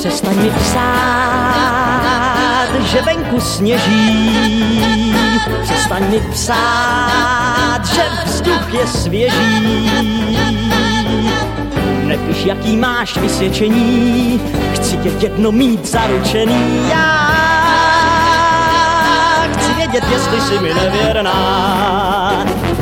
Přestaň mi psát, že venku sněží. Přestaň mi psát, že vzduch je svěží. Nepiš, jaký máš vysvědčení, chci tě jedno mít zaručený. Já chci vědět, jestli jsi mi nevěrná.